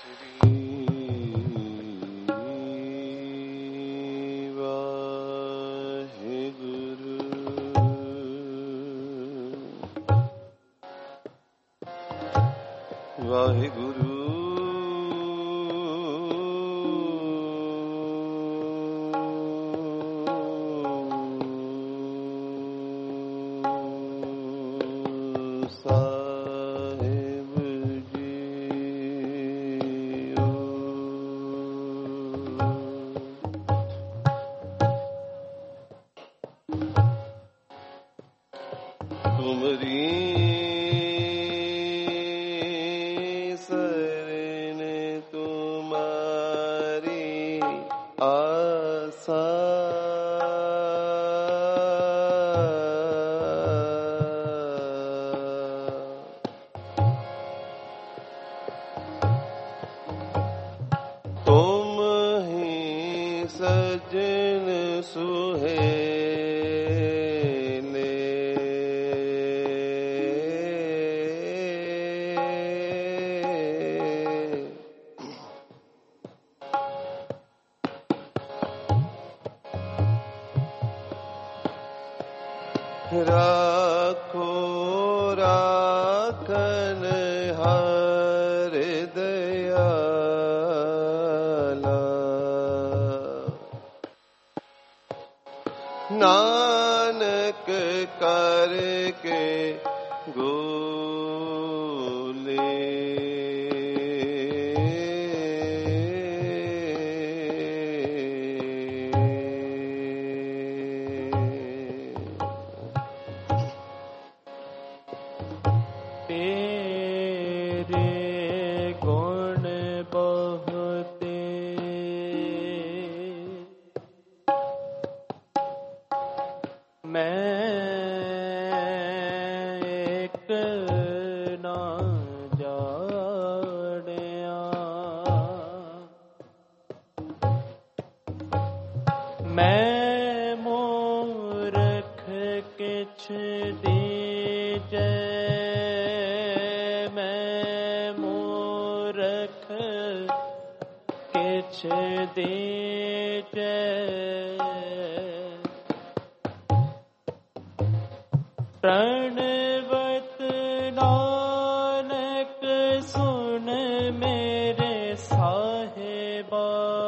वाहिगुरु साहिब जियो। तुमरी सजन सुहेले राखो राखन हर दयाला नानक करके गोले तेरे गुण बहुते मैं एक ना जानिया मैं मूर्ख किछ दीजे मैं मूर्ख किछ दीजे प्रणवत नानक सुन मेरे साहिबा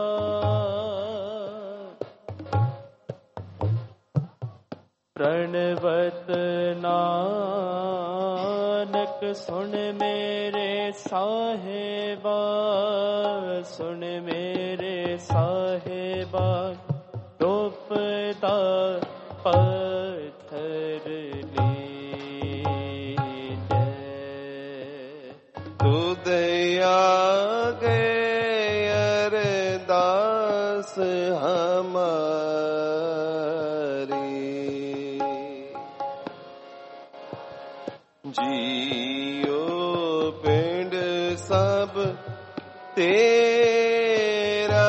प्रणवत नानक सुन मेरे साहिबा सुन मेरे साहिबा रूपदा पत्थर दया गए अरदास हमारी जियो पिंड सब तेरा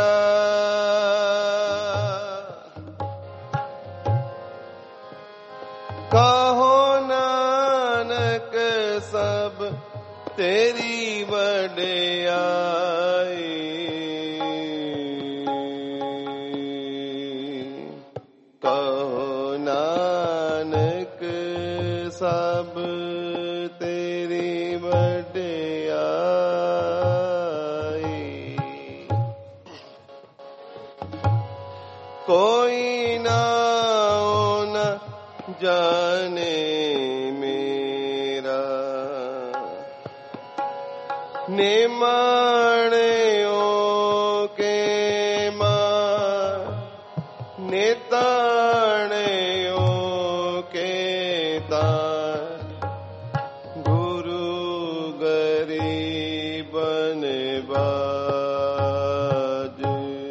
कहो नानक सब तेरी वड्याई कहो नानक सब तेरी वड्याई कोई ना न जाने निमाणियों के मां निताणियों के तान गुरु गरीबन बाज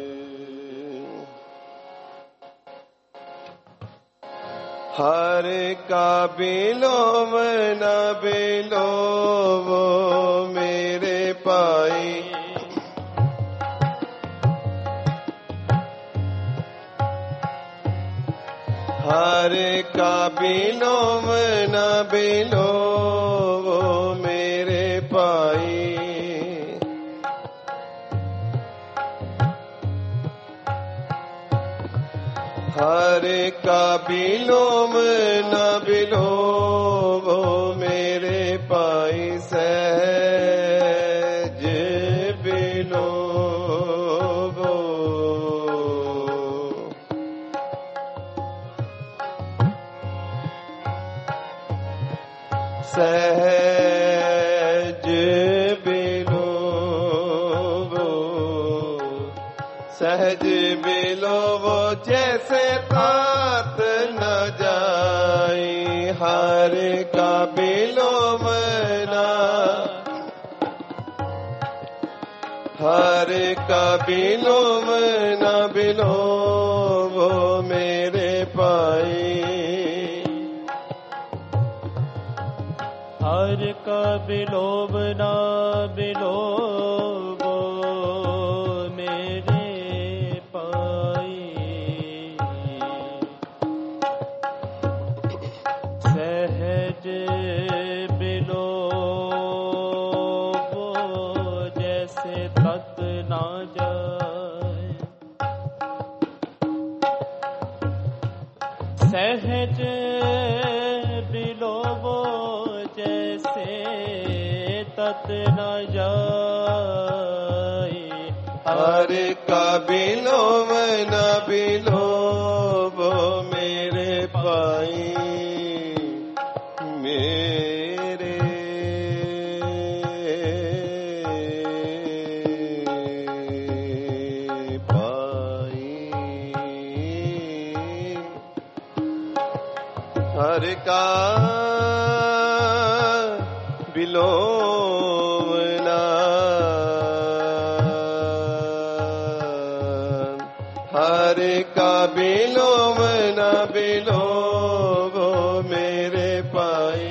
हर का बिलोव न बिलोवो मेरे पाई हर का बिलोव न बिलोवो मेरे पाई का विलोम न विलोमो मेरे पाई सहज विलोमो। सहज विलोमो सहज विलोमो जैसे तात न जाई हर का विलोम ना। हर का विलोम न विलोमो मेरे पाई। हर का विलोम न विलोमो मेरे पाई। सहज विलोमो जैसे तत ना जाए। सहज विलोमो जैसे तत न जाए। हर का विलोम न विलोमो मेरे पाई। मेरे पाई। हर का विलोम न हर का विलोम न विलोमो मेरे पाई।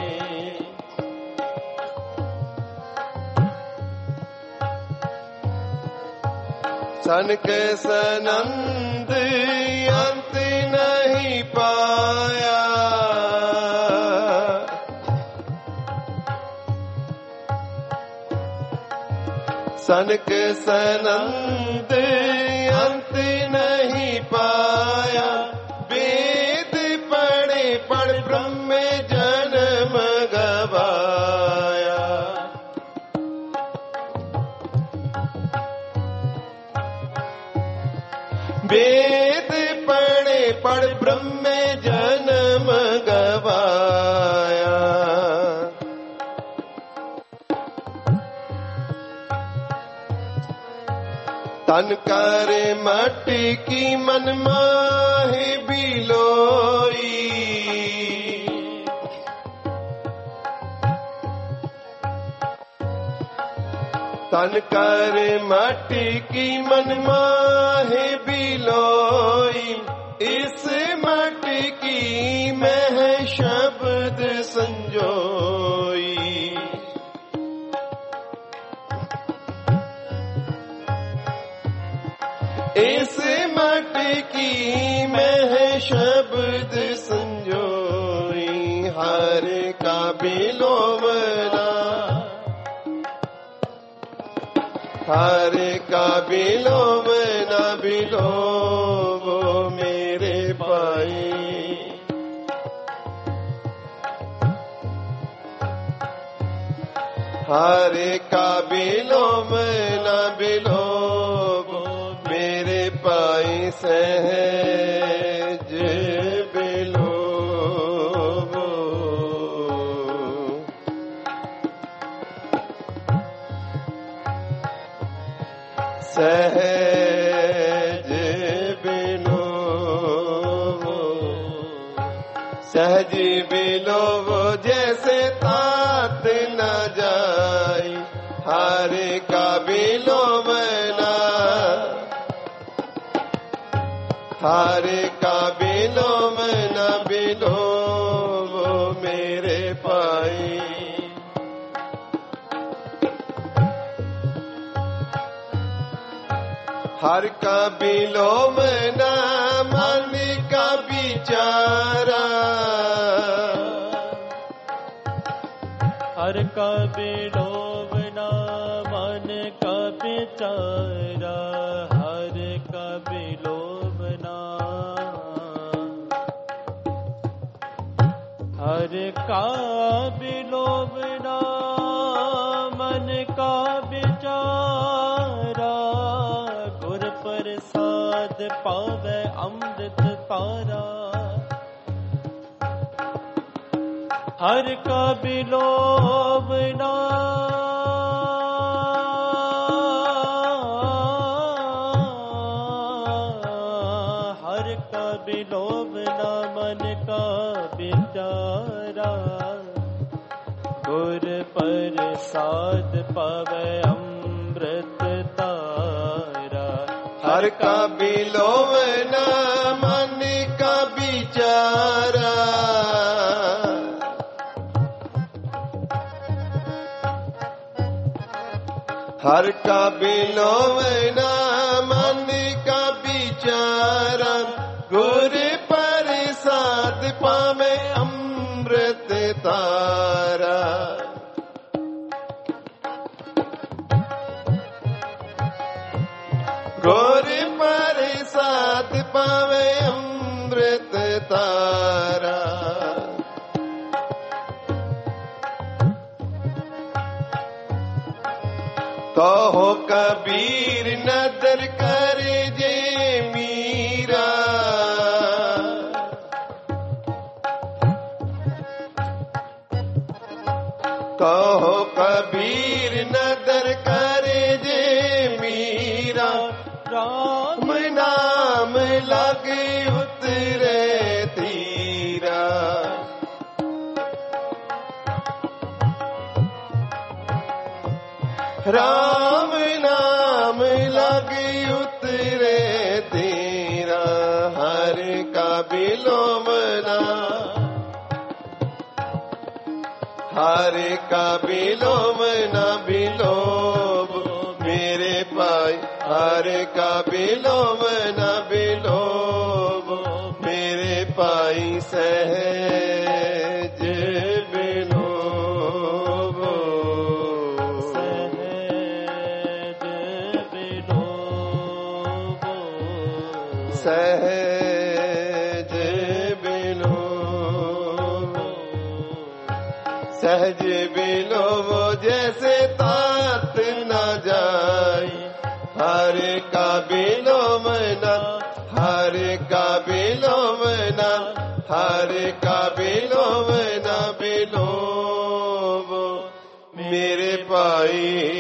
सनक सनंद अंत नहीं पाया। सनक सनंद अंत नहीं पाया। वेद पढ़े पढ़ ब्रह्म जन्म गवाया। वेद पढ़े पढ़ ब्रह्म जन्म गवाया। तन कर मट्टी की मन माहे बिलोई। तन कर मट्टी की मन माहे बिलोई। इस मट्टी की मह शब्द संजोई। इस मट्टी की मह शब्द संजोई। हर का विलोम ना हर का विलोम न विलोमो मेरे पाई। हर का विलोम न विलोमो मेरे पाई। सहज विलोमो सहज विलोमो सहज विलोमो जैसे तात न जाई। हर का विलोम ना हर का विलोम न विलोमो मेरे पाई। हर का विलोम न मन का विचारा। हर का विलोम न मन का विचारा। हर का विलोम न का बिलोवना मन का विचारा गुर प्रसाद पावे अमृत तारा हर का बिलोवना हर का बिलोवना मन का विचारा गुर प्रसाद पावे अमृत तारा हर का बिलोवना मन का विचारा हर का बिलोवना मन का विचारा गुर प्रसाद पावे अमृत तारा गुर प्रसाद पावे अमृत तारा तो हो कबीर नदर कर जे मीरा तो हो कबीर नदर कर जे मीरा राम नाम लगे उतरे तीरा राम नाम लगे उतरे तेरा हर का बिलोवना हर का बिलोवना बिलोव मेरे पाई हर का बिलोवना बिलोव मेरे पाई सहज सहज सहज बिलोवो जैसे तात न जाए हर का बिलोवना हर का बिलोवना हर का बिलोवना बिलोवो मेरे पाई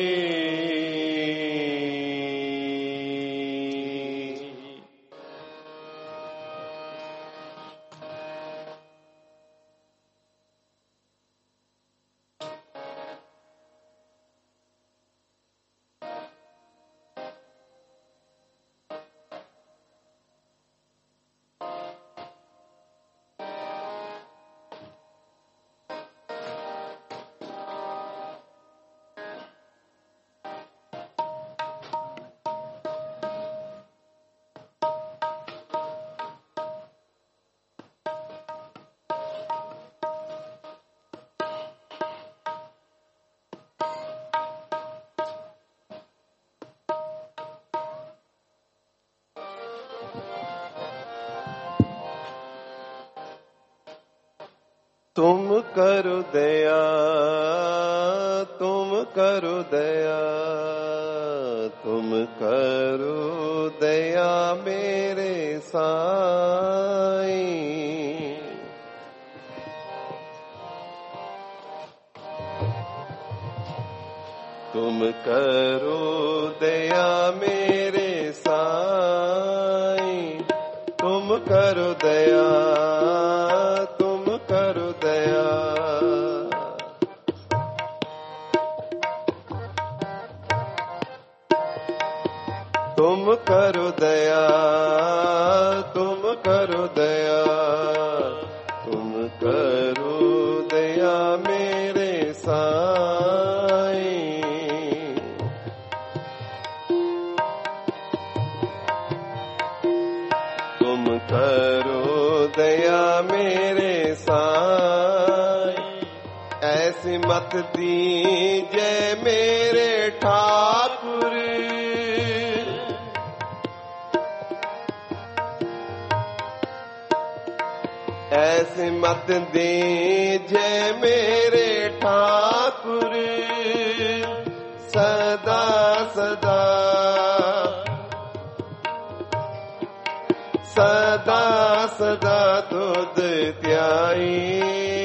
तुम करो दया तुम करो दया तुम करो दया मेरे साईं तुम करो दया मेरे साईं तुम करो दया तुम करो दया तुम करो दया तुम करो दया तुम करो दया मेरे साईं तुम करो दया मेरे साईं ऐसी मत दीजिए मेरे ठाकुर ऐसी मत दीजे मेरे ठाकुर सदा सदा सदा सदा दूध त्याई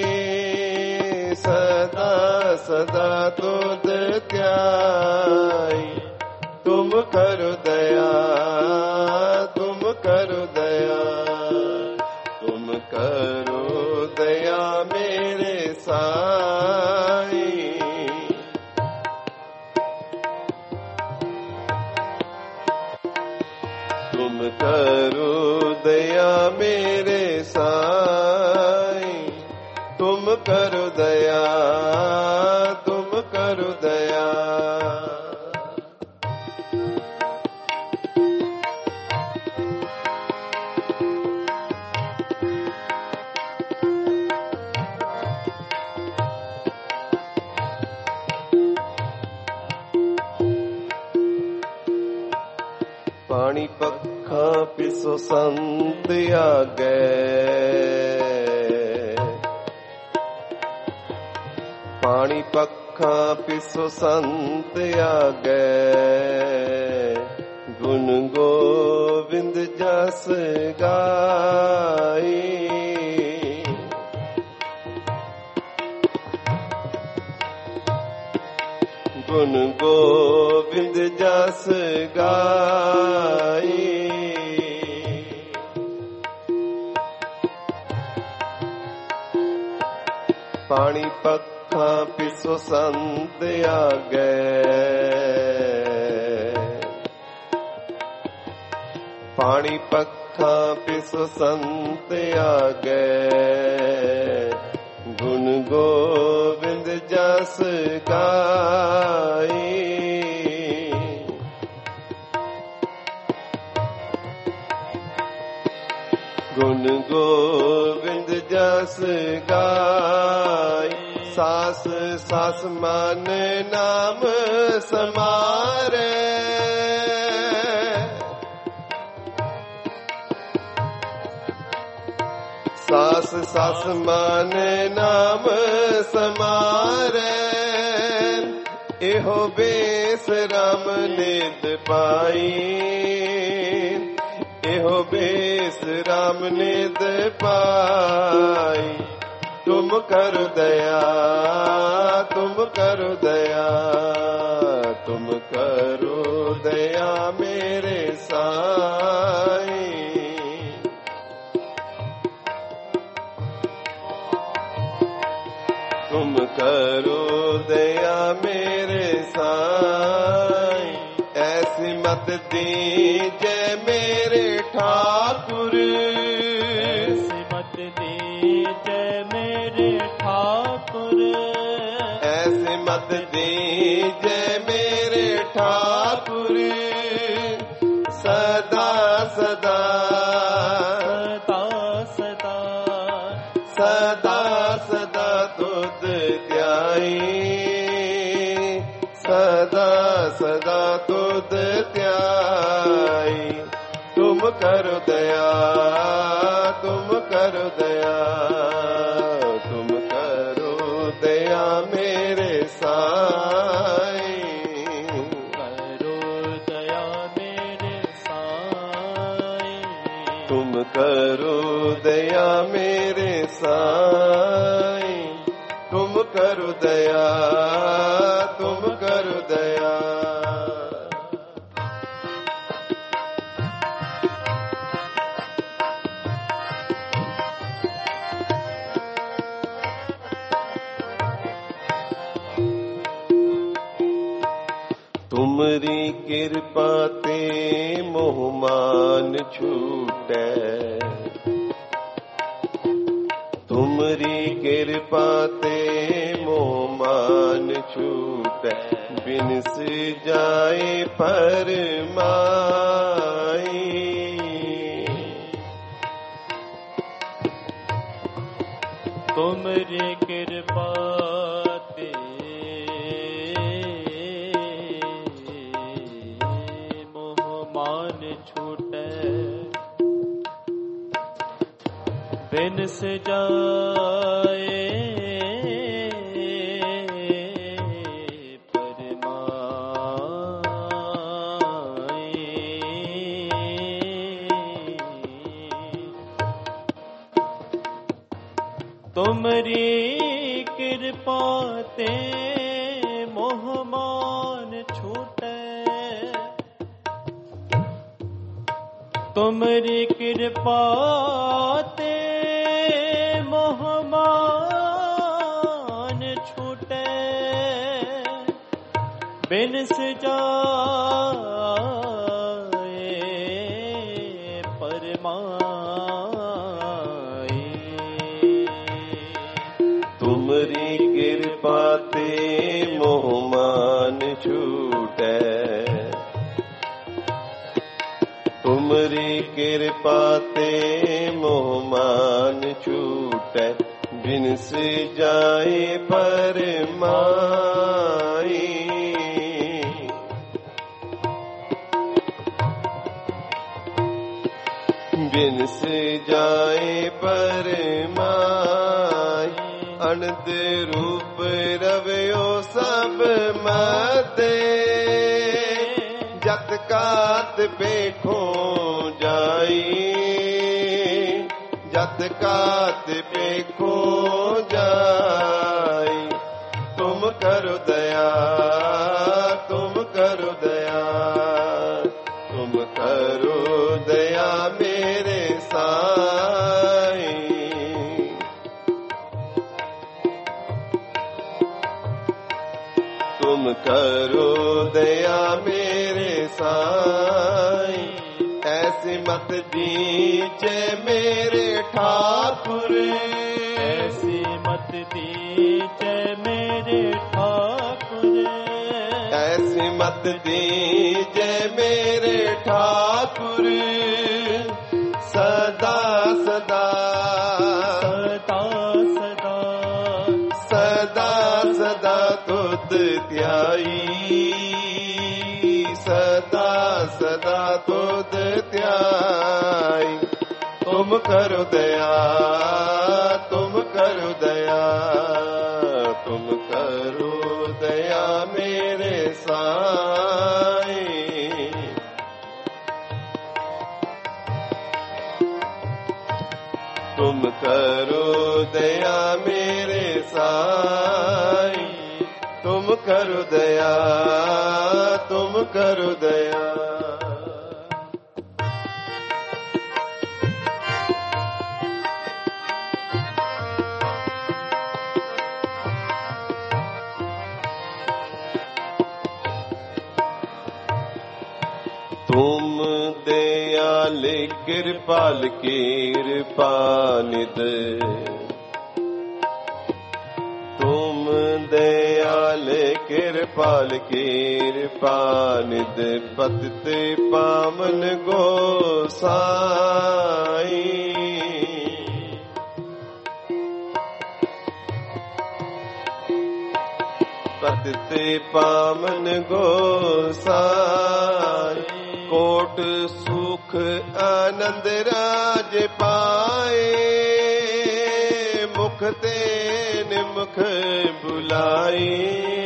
सदा सदा दूध त्याई तुम करो दया तुम करो दया तुम करो दया मेरे साई तुम करो दया मेरे साई तुम करो दया तुम करो दया पानी पक्खा पिसो संत आगे पानी पक्खा पिसो संत आगे गुण गोविंद जस गाई गुण गोविंद जस गाई पानी पक्खा पिसो संत आगे पानी पक्खा पिसो संत आगे गुण गोविंद जस गाई गुण गोविंद जस गाई सास सास मन नाम समारे सास सास मन नाम समारे एहो बेस राम नित पाई एहो बेस राम नित पाई तुम करो दया तुम करो दया तुम करो दया मेरे साई तुम करो दया मेरे साई ऐसी मत दीजे मेरे ठाकुर ऐसी मत दीजे मेरे ठाकुर ऐसी मत दीजे मेरे ठाकुर सदा सदा सदा सदा सदा सदा दूध त्याई सदा सदा दूध त्याई तुम करो दया तुम करो दया तुम करो दया मेरे साई करो दया मेरे साई तुम करो दया मेरे साई तुम करो दया तुम करो दया तुमरी कृपा ते मोहमान छूटे तुमरी कृपा ते मोहमान छूटे बिनस जाए फरमाई तुमरी कृपा ते मोहमान छूटे बिन बिनस जाए तुमरी कृपा ते मोहमान छूटे तुमरी कृपा ते मोहमान छूटे बिनस जाए परमाए तुमरी कृपा ते मोहमान छूटे तुमरी कृपा ते मोहमान छूटे बिनस जाए परमाई बिनस जाए परमाई अनंत रूप रवयो सब मते जत कात पेखो जाई जत कात पेखो जाई तुम करो दया तुम करो दया तुम करो दया मेरे साईं तुम करो दया मेरे साईं ऐसी मत दीजे मेरे ठाकुर ऐसी मत दीजे मेरे ठाकुर ऐसी मत दीजे मेरे ठाकुर सदा सदा सदा सदा सदा सदा तुद ध्याई सदा सदा तुद ध्याई तुम करो दया तुम करो दया तुम करो दया मेरे साईं तुम करो दया मेरे साईं तुम करो दया तुम करो दया तुम दयाल कृपाल कृपानिध तुम दयाल कृपाल कृपानिध पतित पावन गोसाई पतित पावन गोसाई कोट सुख आनंद राज पाए मुख ते निमुख बुलाई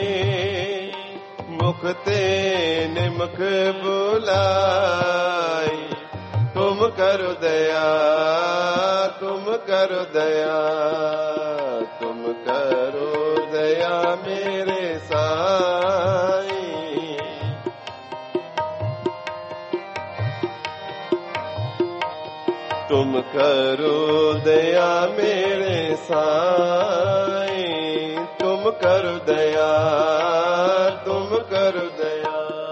मुख ते निमुख बुलाई तुम करो दया तुम करो दया तुम करो दया मेरे साईं तुम करो दया मेरे साईं तुम करो दया तुम करो दया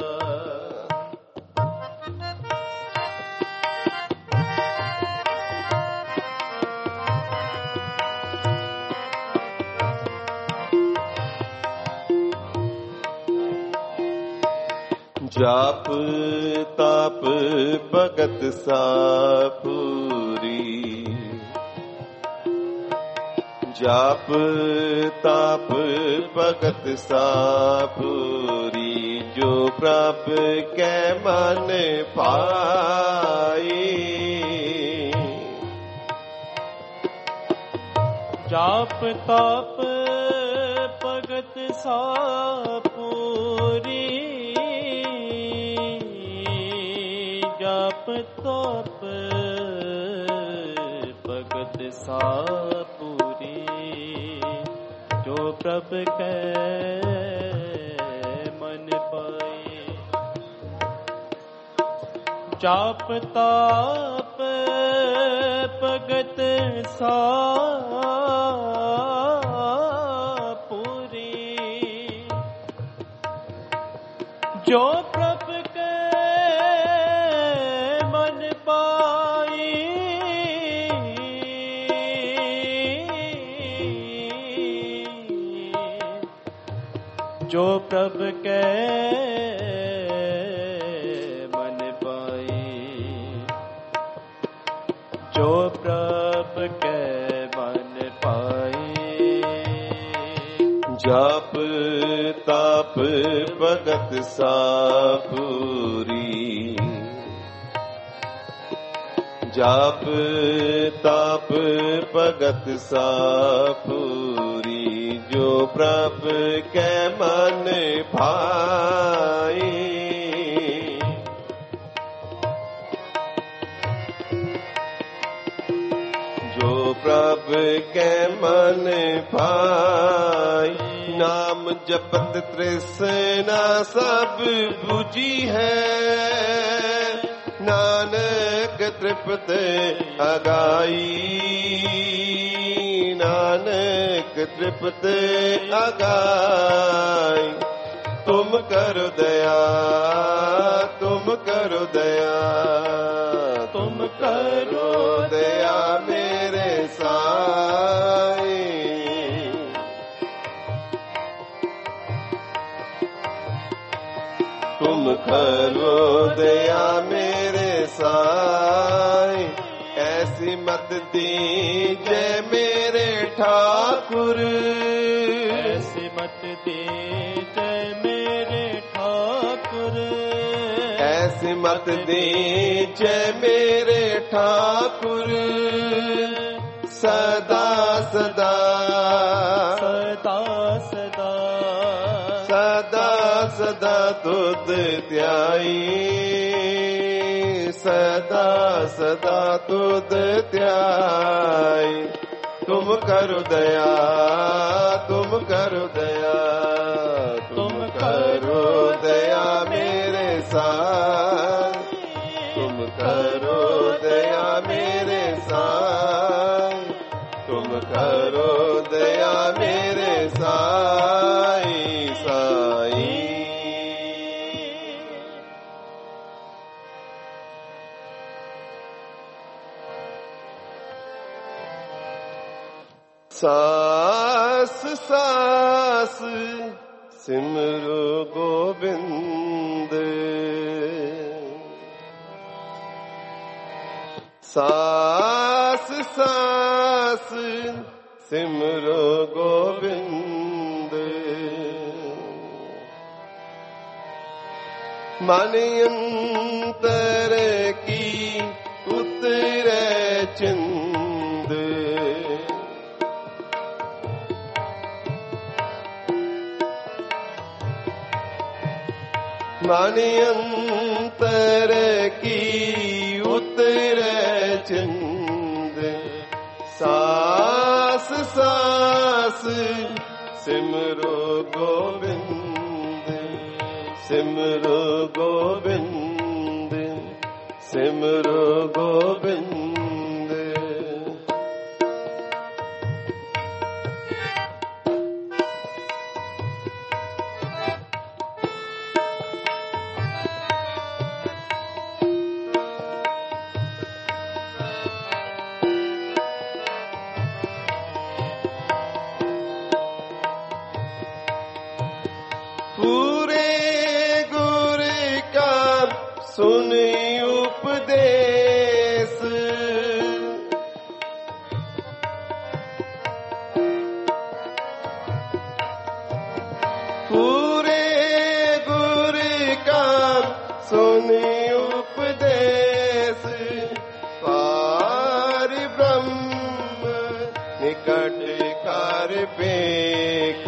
जाप ताप भगत सापूरी जाप ताप भगत सापूरी जो प्रभ के मन पाई जाप ताप भगत सापुरी जाप ताप भगत सापुरी जो प्रभ कै मन पाए जाप ताप भगत सापुरी जो प्रभ के मन पाई जो प्रभ के मन पाई जो प्रभ के मन पाई जाप ताप भगत सापुरी जाप ताप भगत सापुरी जो प्रभ के मन भाई जो प्रभ के मन भाई नाम जपत तृष्णा सब बुझी है नानक तृप्त अगाई नानक तृप्त अगाई तुम करो दया तुम करो दया तुम करो दया मेरे साईं तुम करो दया मेरे साईं ऐसी मत दीजिए मेरे ठाकुर ऐसी मत दीजिए मेरे ठाकुर ऐसी मत दीजिए मेरे ठाकुर सदा सदा सदा सदा सदा सदा तुद त्याई सदा सदा तुद त्याई तुम करो दया तुम करो दया तुम करो दया मेरे साथ तुम करो दया मेरे साथ तुम करो दया मेरे साईं साईं सास सास सिमरो गोविंद सास सास सिमरो गोविंद मन अंतर की उतरे चिंद मन अंतर की उतरे चिंद सास सास सिमरो गोविंद सिमरो गोविंद सिमरो गोविंद सुनी उपदेश पूरे गुरु का सुनी उपदेश पार ब्रह्म निकट पेख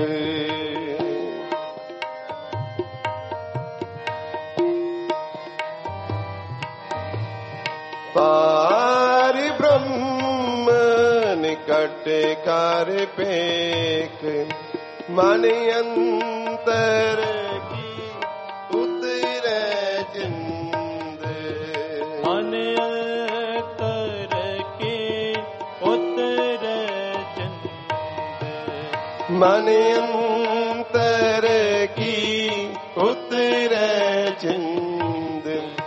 पारि ब्रह्म निकट कर पेख मन अंतर की उतरे चिंद मन अंतर की उतरे चिंद मन अंतर की उतरे चिंद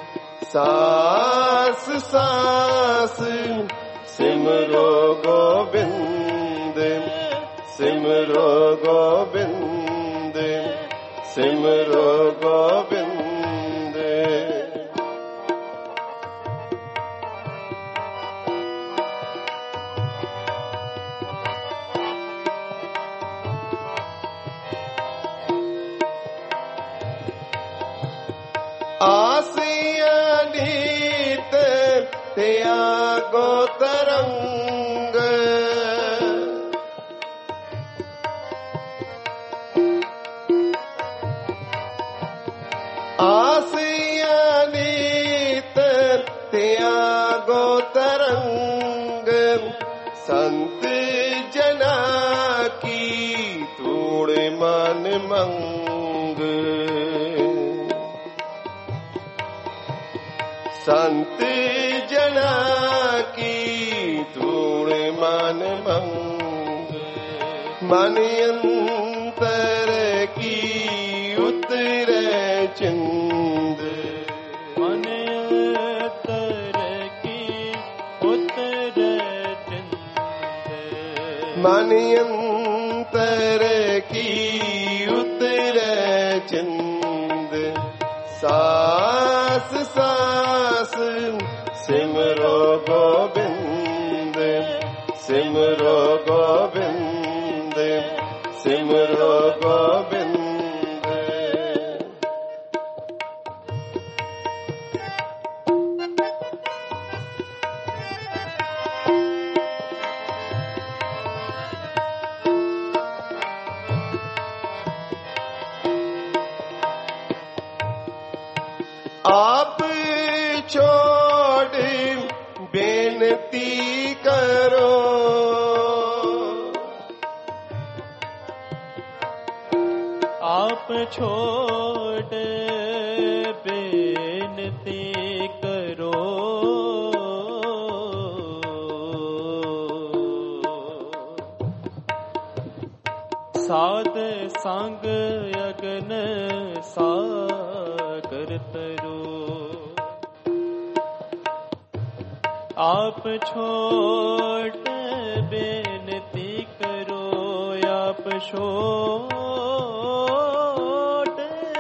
सास सास सिमरो गोविंद सिमरो गोविंद सिमरो गोविंद आसिया नीत त्यागो तरंग आसिया नीत त्यागो तरंग संत जना की तोड़ मन मंग संत जना की धूड़ मन मंग मन अंतर की उतरे चिंद मन अंतर की उतरे चिंद मन अंतर की उतरे चिंद सास सास सिमरो गोविंद सिमरो गोविंद सिमरो गोविंद आप छोड़ बेनती करो आप छोड़ बेनती करो साध संग अगन सागर तरो आप छोड़ बेनती करो आप छोड़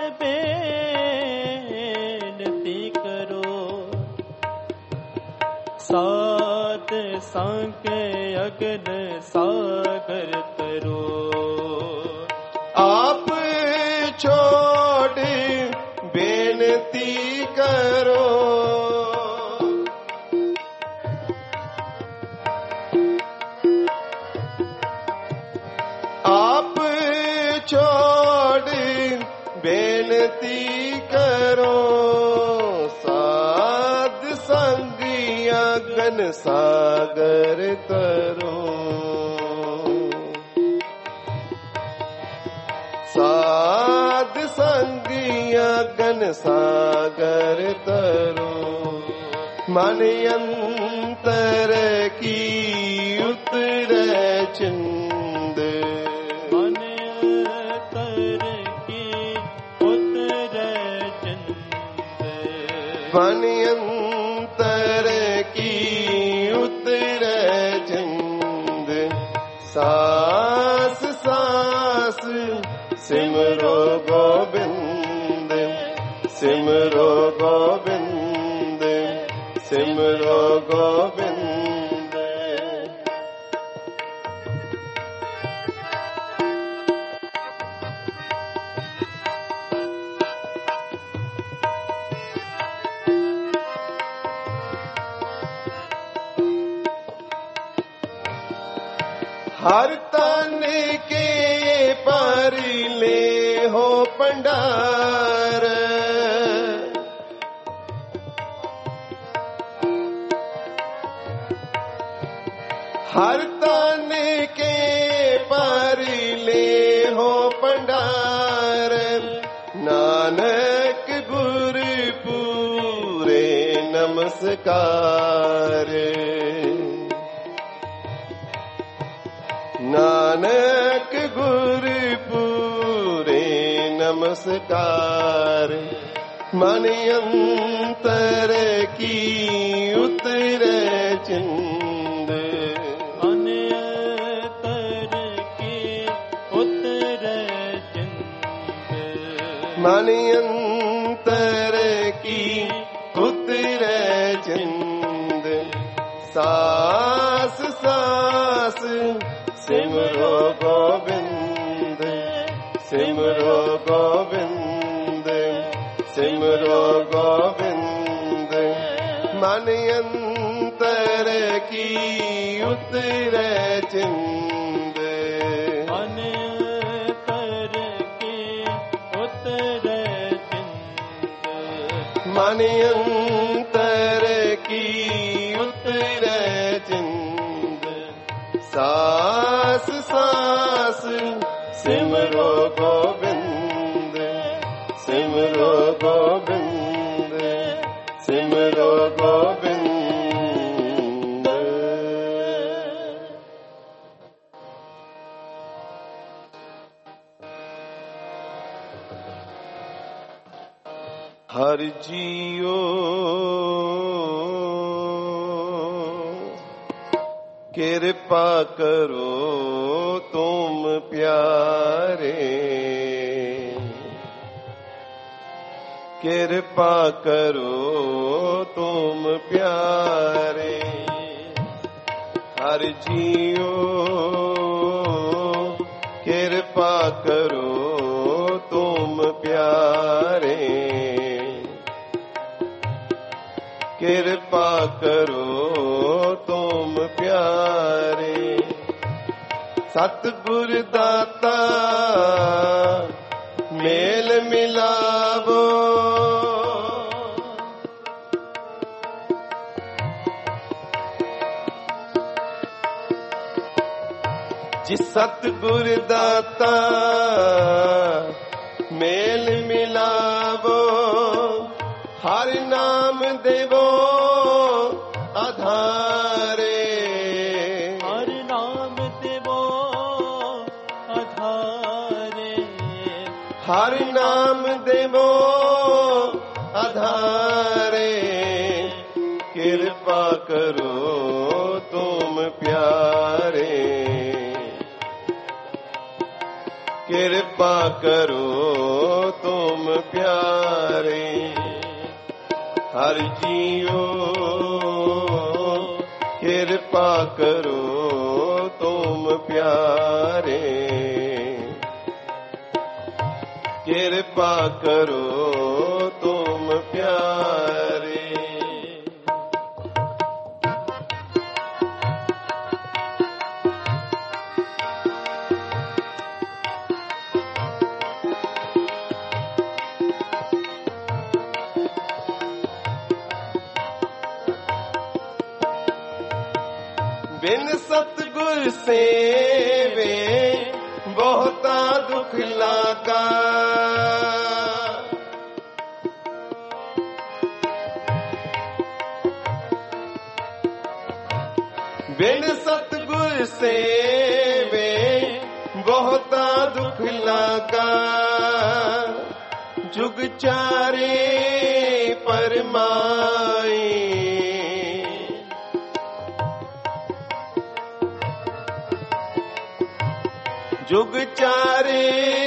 बेनती करो साध संग अगन सागर तरो आप छोड़ बेनती करो आप छोड़ बेनती करो साध संगिया गन सागर तरो साध संगिया गन सागर तरो मन अंतर की उतरे चिंद मन अंतर की उतरे चिंद मन अंतर की उतरे चिंद सास सास सिमरो गोविंद सिमरो गोविंद सिमरो गोविंद हर तन के पारी ले हो पंडार, हर ताने के पारी ले हो पंडार, नानक गुर पूरे नमस्कार, नानक गुर पूरे नमस्कार, मन अंतर की उतरे चिंद, मन अंतर की उतरे चिंद, मन अंतर की उतरे चिंद, सास सास सिमरो गोविंद, सिमरो गोविंद, सिमरो गोविंद, मन अंतर की उतरे चिंद, मन अंतर की उतरे चिंद, मन अंतर की उतरे चिंद, सास सास सिमरो गोविंद, सिमरो गोविंद, सिमरो गोविंद। हर जियो कृपा करो तुम प्यारे, कृपा करो तुम प्यारे, हर जियो कृपा करो तुम प्यारे, कृपा करो तुम प्यारे, सतगुर दाता मेल मिलावो, जिस सतगुर दाता मेल मिलावो, हर नाम देवो आधारे, हर नाम देवो आधारे, हर नाम देवो आधारे, कृपा करो तुम प्यारे, कृपा करो तुम प्यारे, हर जियो कृपा करो तुम प्यारे, कृपा करो तुम प्यारे। बिन सतगुर सेवे बहुता दुख लागा, बिन सतगुर सेवे बहुता दुख लागा, जुग चारे परमाए, जुग चारे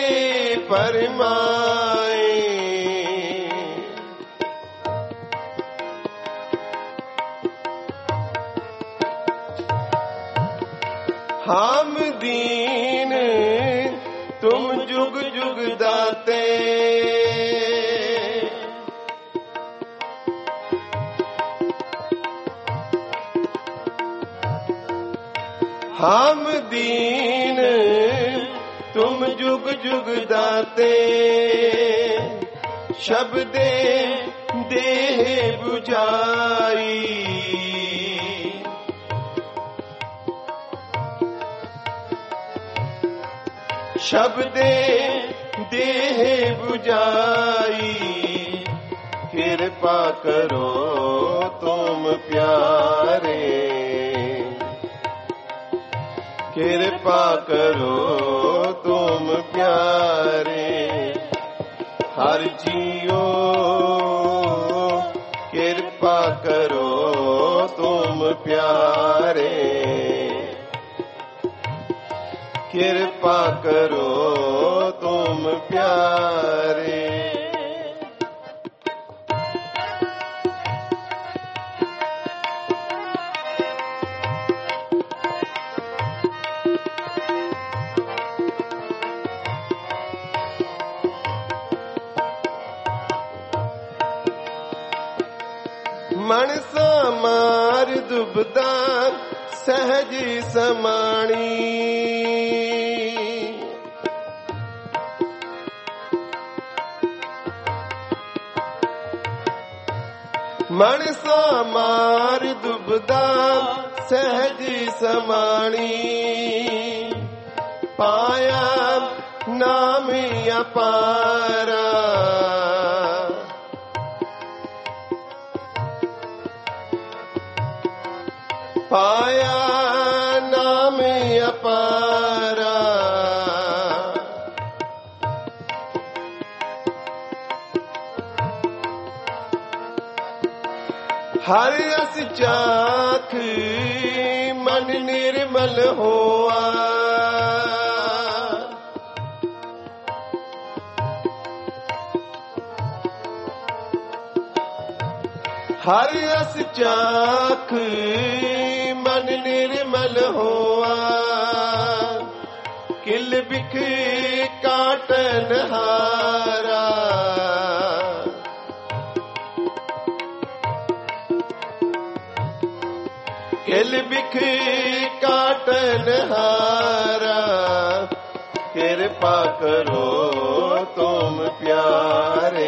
परमाए, हम दीन तुम जुग जुग दाते, हम दीन ਤੁਮ ਜੁਗ ਜੁਗ ਦਾਤੇ ਸ਼ਬਦੇ ਦੇਹ 부ਝਾਈ ਸ਼ਬਦੇ ਦੇਹ 부ਝਾਈ ਕਿਰਪਾ ਕਰੋ ਤੁਮ ਪਿਆਰੇ ਕਿਰਪਾ ਕਰੋ ਤੁਮ ਪਿਆਰੇ ਹਰ ਜੀਓ ਕਿਰਪਾ ਕਰੋ ਤੁਮ ਪਿਆਰੇ ਕਿਰਪਾ ਕਰੋ ਤੁਮ ਪਿਆਰੇ ਮਨ ਸਮਾਰ ਦੁਬਦਾ ਸਹਿਜ ਸਮਾਣੀ ਮਨ ਸਮਾਰ ਦੁਬਦਾ ਸਹਿਜ ਸਮਾਣੀ ਪਾਇਆ ਨਾਮ ਅਪਾਰਾ ਪਾਇਆ ਨਾਮ ਅਪਾਰਾ ਹਰ ਰਸ ਚਾਖ ਮਨ ਨਿਰਮਲ ਹੋਆ ਹਰ ਰਸ ਚਾਖ ਮਨ ਨਿਰਮਲ ਹੋਆ ਕਿਲ ਬਿਖ ਕਾਟਨ ਹਾਰਾ ਕਿਲ ਬਿਖ ਕਾਟਨ ਹਾਰਾ ਕਿਰਪਾ ਕਰੋ ਤੁਮ ਪਿਆਰੇ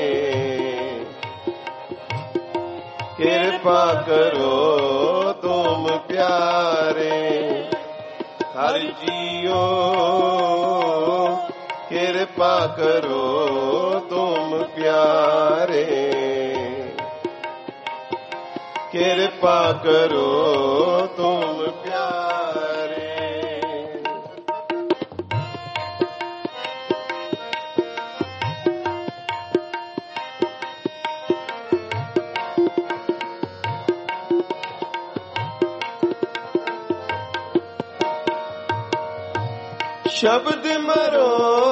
ਕਿਰਪਾ ਕਰੋ ਤੁਮ ਪਿਆਰੇ ਹਰ ਜੀਓ ਕਿਰਪਾ ਕਰੋ ਤੁਮ ਪਿਆਰੇ ਕਿਰਪਾ ਕਰੋ ਤੁਮ ਪਿਆਰੇ ਸ਼ਬਦ ਮਰੋ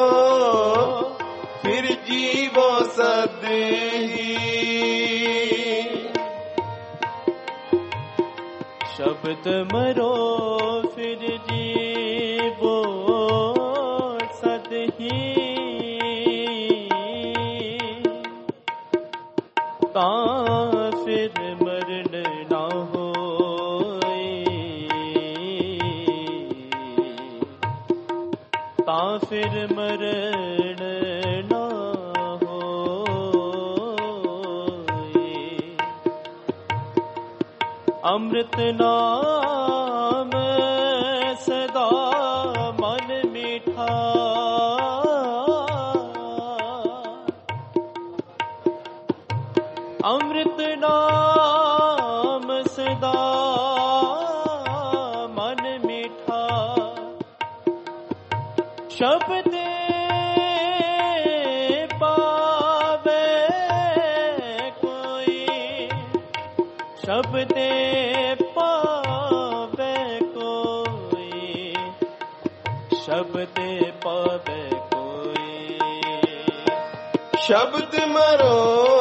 ਫਿਰ ਜੀਵੋ ਸਦ ਹੀ ਸ਼ਬਦ ਮਰੋ ਫਿਰ ਜੀਵੋ ਸਦ ਹੀ ਤਾਂ ਫਿਰ ਮਰਨ ਨਾ ਤਾਂ ਫਿਰ ਮਰਨ ਨਾ ਹੋਏ ਅੰਮ੍ਰਿਤ ਨਾਮ ਸਦਾ ਮਨ ਮੀਠਾ ਅੰਮ੍ਰਿਤ ਨਾਮ ਸਦਾ ਮਨ ਮੀਠਾ ਸ਼ਬਦੇ ਪਾਵੇ ਕੋਈ ਸ਼ਬਦੇ ਪਾਵੇ ਕੋਈ ਸ਼ਬਦੇ ਪਾਵੇ ਕੋਈ ਸ਼ਬਦ ਮਰੋ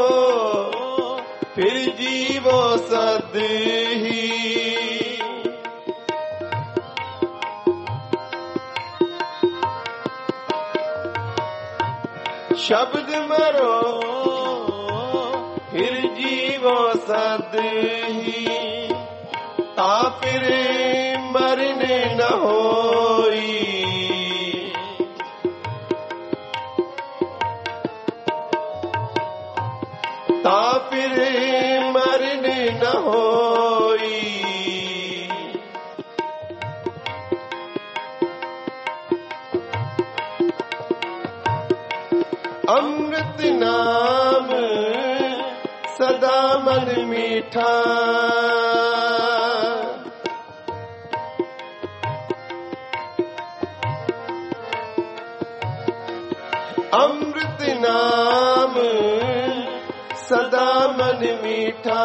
ਫਿਰ ਜੀਵੋ ਸਦ ਹੀ ਸ਼ਬਦ ਮਰੋ ਫਿਰ ਜੀਵੋ ਸਦ ਹੀ ਤਾਂ ਫਿਰ ਮਰਨੇ ਨ ਹੋਈ ता फिर मरण न होई। अमृत नाम सदा मन मीठा, अमृत नाम सदा मन मीठा,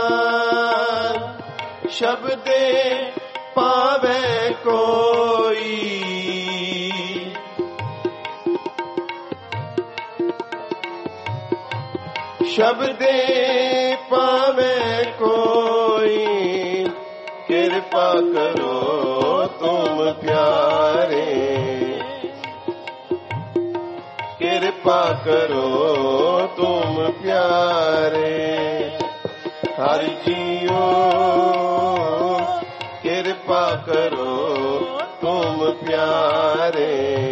शब्दे पावे कोई। शब्दे पावे कोई, कृपा करो तुम प्यारे, कृपा करो तुम प्यारे। हर जियो कृपा करो तुम प्यारे,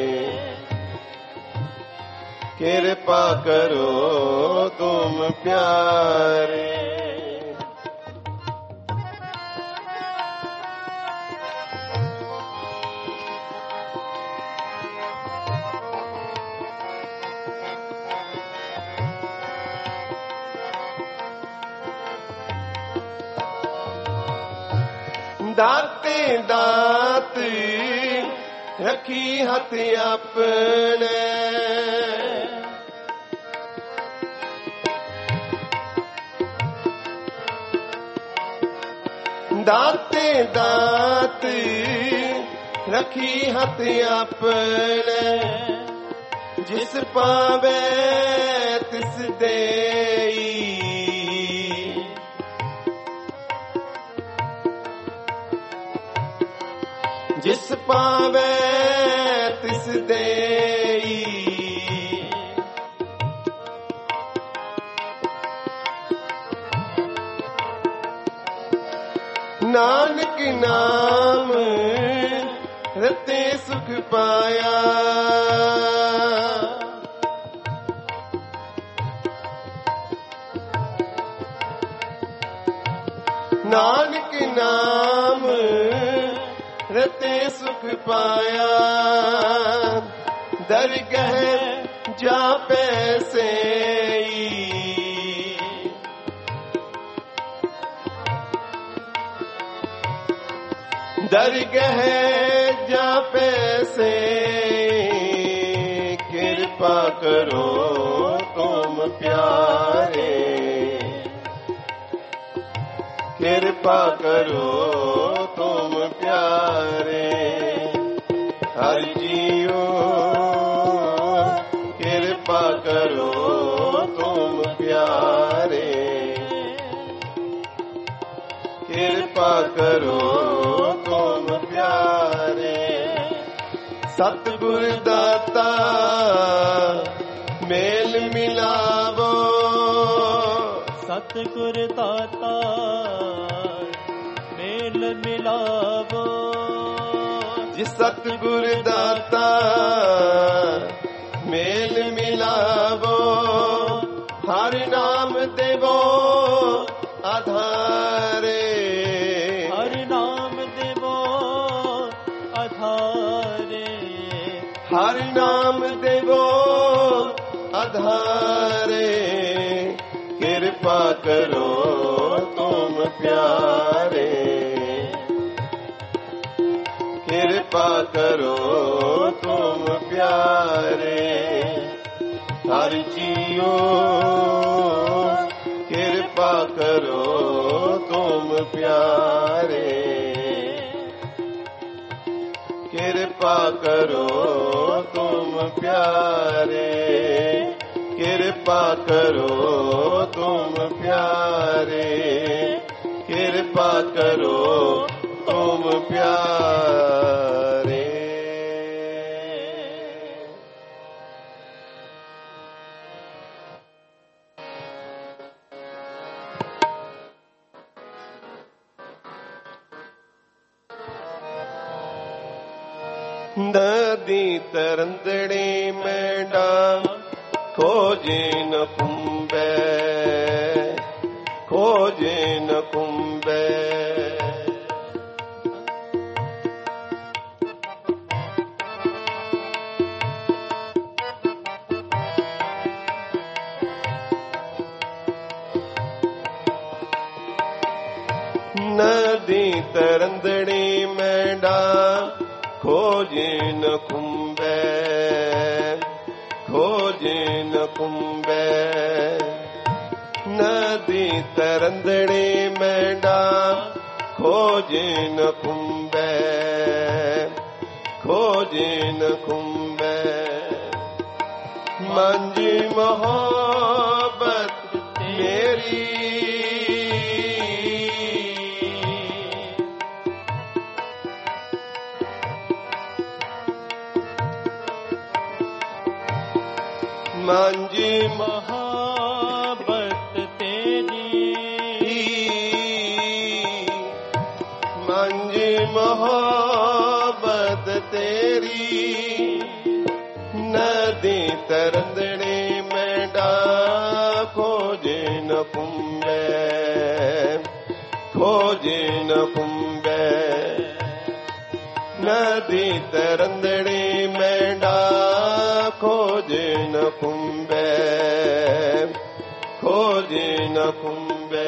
कृपा करो तुम प्यारे। दाते दात रखी हथ अपने, दाते दात रखी हथ अपने, जिस पावे तिस देई। जिस पावे तिस देई। नानक नाम रते सुख पाया, नानक नाम रते सुख पाया। दरगह जा पैसे, दरगह जा पैसे। कृपा करो तुम प्यारे, कृपा करो तुम प्यारे। हर जियो कृपा करो तुम प्यारे, कृपा करो तुम प्यारे। सतगुर दाता मेल मिलावो, सतगुर दाता मेल मिलावो। जिस सतगुर दाता मेल मिलावो, हर नाम देवो आधारे, हर नाम देवो आधारे। हर नाम देवो आधारे। कृपा करो तुम प्यारे, कृपा करो तुम प्यारे। हर जियो कृपा करो तुम प्यारे, कृपा करो तुम प्यारे, कृपा करो तुम प्यारे, कृपा करो तुम प्यारे। नदी तरंदड़ी मेंढा खोजे न पुंबे, ਖੋਜੇ ਨ ਕੁੰਬੈ। ਨਦੀ ਤਰੰਦੜੀ ਮੈਂਡਾ ਖੋਜੇ ਨ ਕੁੰਬੈ। ਖੋਜੇ ਨ ਕੁੰਬੈ। ਨਦੀ ਤਰੰਦੜੀ ਮੈਂਡਾ ਖੋਜੇ ਨ ਕੁੰਬੈ। ਖੋਜੇ ਨ ਕੁੰਬੈ। ਮੰਜੀ ਮੁਹੱਬਤ ਮੇਰੀ ਮੰਜੀ ਮੁਹੱਬਤ ਤੇਰੀ। ਮੰਜੀ ਮੁਹੱਬਤ ਤੇਰੀ। ਨਦੀ ਤਰੰਦੜੀ ਮੈਂਡਾ ਖੋਜੇ ਨ ਕੁੰਬੈ। ਖੋਜੇ ਨ ਕੁੰਬੈ। ਨਦੀ ਤਰੰਦੜੀ ਮੈਂਡਾ ਖੋਜੇ ਨ ਕੁੰਬੈ। ਖੋਜੇ ਨ ਕੁੰਬੈ।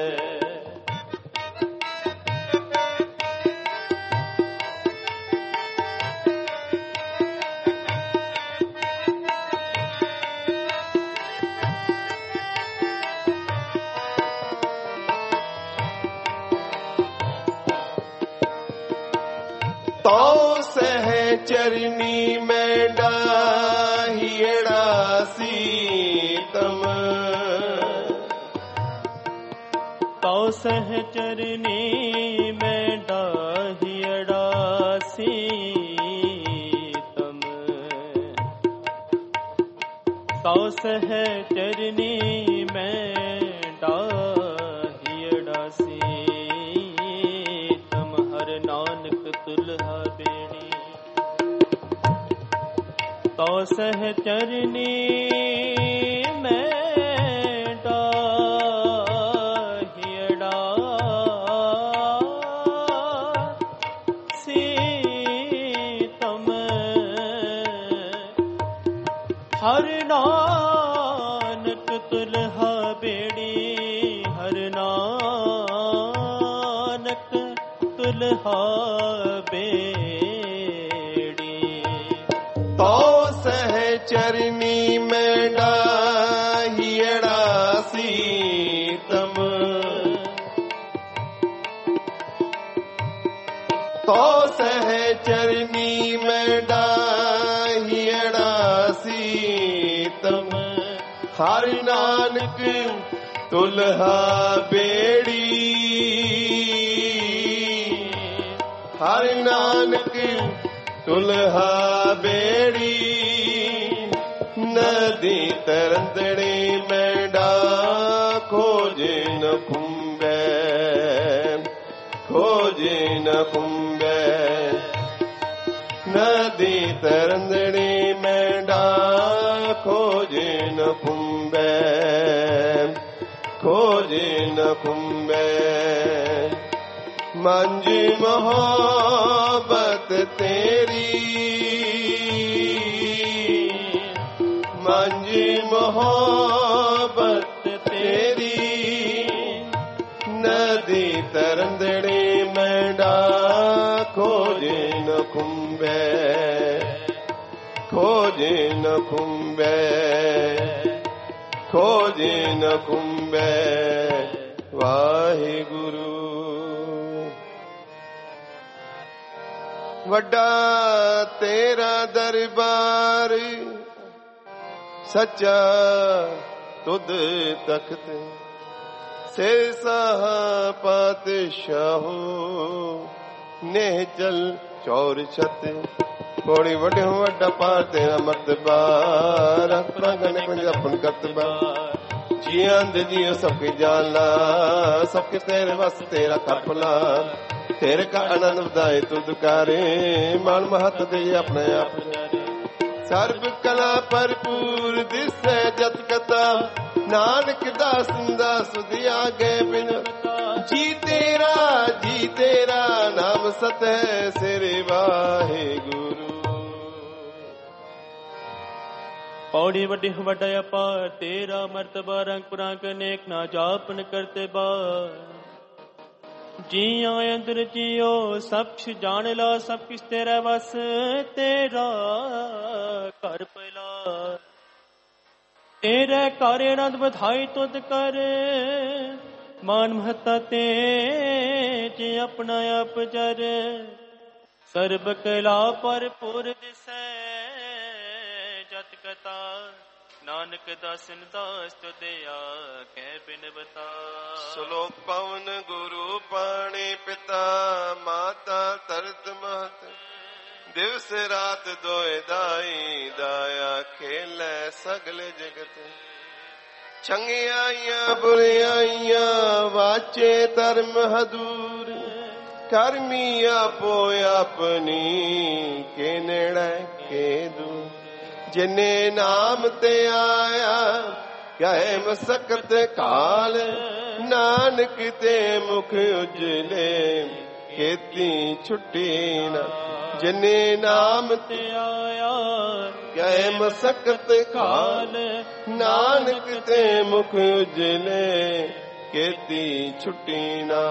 ਤਉ ਸਹਿ ਚਰਨੀ ਮੈਂਡਾ ਹੀੜਾ ਸੀਤਮ। ਤਉ ਸਹਿ ਚਰਨੀ ਮੈਂਡਾ ਹੀੜਾ ਸੀਤਮ। ਤਉ ਸਹਿ ਚਰਨੀ ਮੈਂਡਾ ਹੀੜਾ ਸੀਤਮ। ਹਰ ਨਾਨਕ ਤੁਲਹਾ ਬੇੜੀ। ਤਉ ਸਹਿ ਚਰਨੀ ਮੈਂਡਾ ਹੀੜਾ ਸੀਤਮ। ਹਰ ਨਾਨਕ ਤੁਲਹਾ ਬੇੜੀ। ਹਰ ਨਾਨਕ ਤੁਲਹਾ ਬੇੜੀ। ਤਉ ਸਹਿ ਚਰਨੀ ਮੈਂਡਾ ਹੀੜਾ ਸੀਤਮ। ਤਉ ਸਹਿ ਚਰਨੀ ਮੈਂਡਾ ਹੀੜਾ ਸੀਤਮ। ਹਰ ਨਾਨਕ ਤੁਲਹਾ ਬੇੜੀ। ਹਰ ਨਾਨਕ ਤੁਲਹਾ ਬੇੜੀ। ਨਦੀ ਤਰੰਦੜੀ ਮੈਂਡਾ ਖੋਜੇ ਨ ਕੁੰਬੈ। ਖੋਜੇ ਨ ਕੁੰਬੈ। ਨਦੀ ਤਰੰਦੜੀ ਮੈਂਡਾ ਖੋਜੇ ਨ ਕੁੰਬੈ। ਖੋਜੇ ਨ ਕੁੰਬੈ। ਮੰਜੀ ਮੁਹੱਬਤ ਤੇਰੀ। ਮੰਜੀ ਮੁਹੱਬਤ ਤੇਰੀ। ਨਦੀ ਤਰੰਦੜੀ ਮੈਂਡਾ ਖੋਜੇ ਨ ਕੁੰਬੈ। ਖੋਜੇ ਨ ਕੁੰਬੈ। ਖੋਜੇ ਨ ਕੁੰਬੈ। ਵਾਹਿਗੁਰੂ। ਵੱਡਾ ਤੇਰਾ ਦਰਬਾਰ ਸੱਚਾ ਤੁਧ ਤਖਤ। ਸੇ ਸਾਹ ਪਾਤਸ਼ਾਹੋ ਨੇਹ ਚਲ ਚੌਰ ਛਤ। ਕੋੜੀ ਵੱਡੇ ਵੱਡਾ ਪਾਰ ਤੇਰਾ ਮਰਤਬਾ। ਰਖ ਪ੍ਰਾਂਗਣ ਪੰਜ ਆਪਨ ਕਰਤਬਾ। ਜੀਆਂ ਦੇ ਜੀਓ ਸਭ ਕੇ ਜਾਣਾ। ਸਭ ਕੇ ਤੇਰੇ ਵਸ ਤੇਰਾ ਕਰਪਲਾ। ਤੇਰੇ ਕਾ ਆਨੰਦ ਵਧਾਏ ਤੁਧ ਕਾਰੇ। ਮਨ ਮਹਤ ਦੇ ਆਪਣੇ ਆਪ ਸਰਬ ਕਲਾ ਭਰਪੂਰ ਦਿਸੈ ਜਤ ਕਤਾ। ਨਾਨਕ ਦਾਸ ਦਾ ਸੁਧਿਆ ਗਏ ਬਿਨ ਜੀ ਤੇਰਾ ਨਾਮ ਸਤ ਹੈ ਸਿਰ ਵਾਹਿਗੁਰੂ। ਪੌੜੀ ਵੱਡੀ ਵੱਡਾ ਅਪਾਰ ਤੇਰਾ ਮਰਤਬਾ ਰੰਗ ਪੁਰਾਂਕ ਅਨੇਕ ਨਾ ਜਾਪਨ ਕਰਤੇ ਬਾਰ। ਜੀਆਂ ਅੰਦਰ ਜੀਓ ਸਭ ਕੁਛ ਜਾਣ ਲਾ ਸਭ ਕੁਛ ਤੇਰਾ ਵਸ ਤੇਰਾ ਘਰ ਪਹਿਲਾ। ਤੇਰੇ ਘਰ ਆਨੰਦ ਵਧਾਈ ਤੁਧ ਕਰ ਮਾਨ ਮਹੱਤਾ ਤੇ ਜੇ ਆਪਣਾ ਆਪ ਜਰ। ਸਰਬ ਕਲਾ ਭਰਪੂਰ ਦਿਸੈ ਜਤ ਕਥਾ ਨਾਨਕ ਦਾਸਨ ਦਾਸ ਤੁਧਿਆ ਕਹਿ ਬਿਨ ਬਤਾ। ਸ਼ਲੋਕ ਪਵਨ ਗੁਰੂ ਪਾਣੀ ਪਿਤਾ ਮਾਤਾ ਤਰਤ ਮਹਤ ਦਿਵਸ ਰਾਤ ਦੋਇ ਦਾਈ ਦਾਇਆ ਖੇਲੇ ਸਗਲ ਜਗਤ। ਚੰਗਿਆਈਆਂ ਬੁਰਿਆਈਆਂ ਵਾਚੇ ਧਰਮ ਹਦੂਰ ਕਰਮੀ ਆਪੋ ਆਪਣੀ ਕੇ ਨੇੜੇ ਕੇ ਦੂਰ। ਜਿਨੇ ਨਾਮ ਤੇ ਆਇਆ ਗਏ ਮਸਕਤ ਕਾਲ ਨਾਨਕ ਤੇ ਮੁਖ ਉਜਲੇ ਕੀਤੀ ਛੁੱਟੀ ਨਾ। ਜਿਨੇ ਨਾਮ ਤੇ ਆਇਆ ਗਏ ਮਸਕਤ ਕਾਲ ਨਾਨਕ ਤੇ ਮੁਖ ਉਜਲੇ ਕੀਤੀ ਛੁੱਟੀ ਨਾ।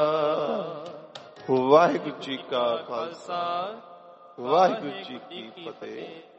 ਵਾਹਿਗੁਰੂ ਜੀ ਕਾ ਖਾਲਸਾ ਵਾਹਿਗੁਰੂ ਜੀ ਕੀ ਫਤਿਹ।